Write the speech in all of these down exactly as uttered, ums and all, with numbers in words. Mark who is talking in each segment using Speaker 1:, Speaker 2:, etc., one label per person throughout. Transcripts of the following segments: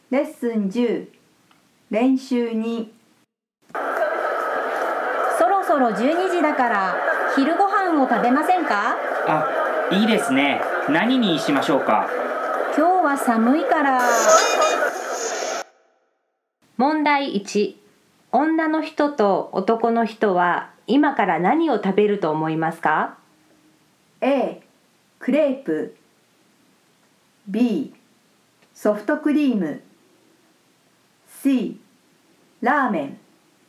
Speaker 1: レッスンじゅう練習に。
Speaker 2: そろそろじゅうにじだから昼ご飯を食べませんか？
Speaker 3: あ、いいですね。何にしましょうか？
Speaker 2: 今日は寒いから。問題いち、女の人と男の人は今から何を食べると思いますか？
Speaker 1: A、クレープ B、ソフトクリーム C、ラーメン。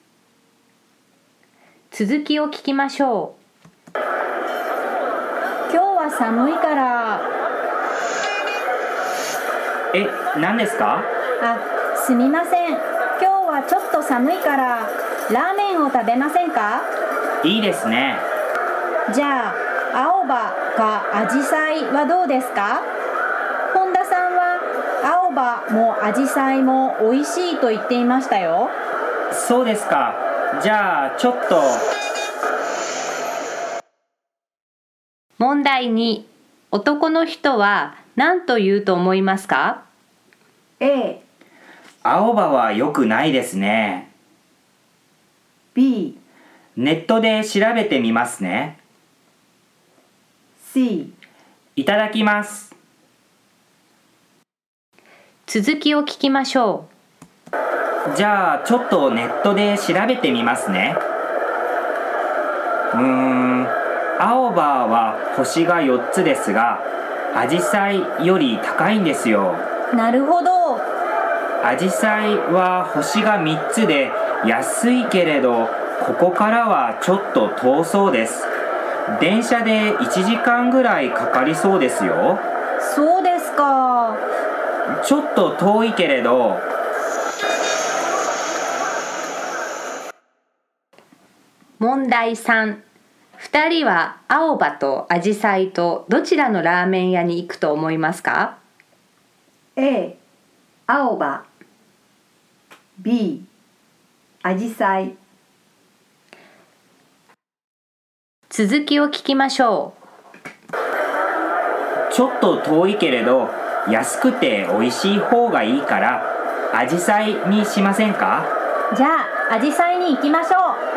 Speaker 2: 続きを聞きましょう。今日は寒いから。
Speaker 3: え、何ですか？
Speaker 2: あ、すみません。今日はちょっと寒いからラーメンを食べませんか？
Speaker 3: いいですね。
Speaker 2: じゃあ青葉かアジサイはどうですか？本田さんは青葉もアジサイも美味しいと言っていましたよ。
Speaker 3: そうですか。じゃあちょっと。
Speaker 2: 問題に、男の人は何と言うと思いますか？
Speaker 1: A、
Speaker 3: 青葉は良くないですね。
Speaker 1: B、
Speaker 3: ネットで調べてみますね。
Speaker 1: C。
Speaker 3: いただきます。
Speaker 2: 続きを聞きましょ
Speaker 3: う。じゃあちょっとネットで調べてみますね。うーん、青葉は星がよっつですが、アジサイより高いんですよ。
Speaker 2: なるほど。
Speaker 3: アジサイは星がみっつで安いけれど、ここからはちょっと遠そうです。電車でいちじかんぐらいかかりそうですよ。
Speaker 2: そうですか。
Speaker 3: ちょっと遠いけれど。
Speaker 2: 問題さん、ふたりは青葉とアジサイとどちらのラーメン屋に行くと思いますか？
Speaker 1: A、青葉 B、アジサイ。
Speaker 2: 続きを聞きましょ
Speaker 3: う。ちょっと遠いけれど安くて美味しい方がいいからアジサイにしませんか？
Speaker 2: じゃあアジサイに行きましょ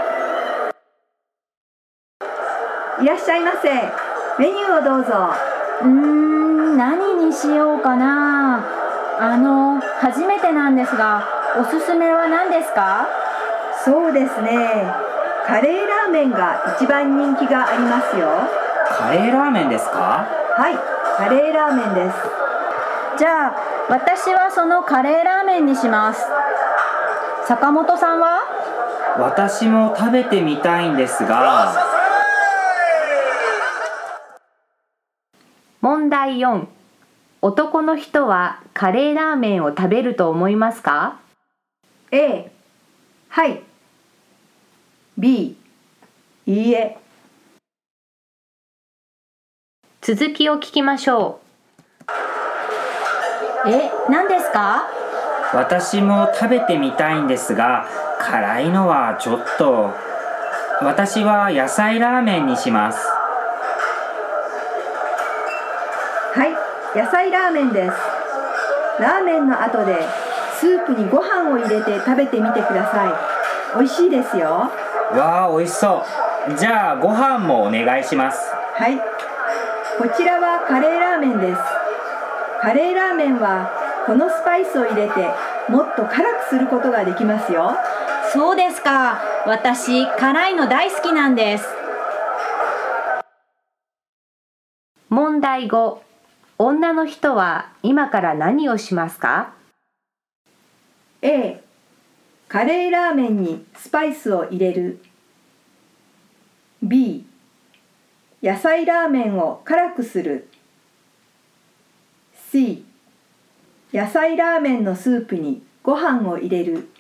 Speaker 1: う。いらっしゃいませ。メニューをどうぞ。
Speaker 2: うーん、何にしようかな。あの、初めてなんですが、おすすめは何ですか？
Speaker 1: そうですね。カレーラーメンが一番人気がありますよ。
Speaker 3: カレーラーメンですか？
Speaker 1: はい、カレーラーメンです。
Speaker 2: じゃあ私はそのカレーラーメンにします。坂本さんは？
Speaker 3: 私も食べてみたいんですが。
Speaker 2: 問題よん、男の人はカレーラーメンを食べると思いますか？
Speaker 1: A、はい。 B、いいえ。
Speaker 2: 続きを聞きましょう。え、何ですか？
Speaker 3: 私も食べてみたいんですが、辛いのはちょっと。私は野菜ラーメンにします。
Speaker 1: はい、野菜ラーメンです。ラーメンの後でスープにご飯を入れて食べてみてください。美味しいですよ。
Speaker 3: わあ、美味しそう。じゃあご飯もお願いします。
Speaker 1: はい、こちらはカレーラーメンです。カレーラーメンはこのスパイスを入れてもっと辛くすることができますよ。
Speaker 2: そうですか。私、辛いの大好きなんです。問題ご、女の人は今から何をしますか？
Speaker 1: A、カレーラーメンにスパイスを入れる。 B、野菜ラーメンを辛くする。 C、野菜ラーメンのスープにご飯を入れる。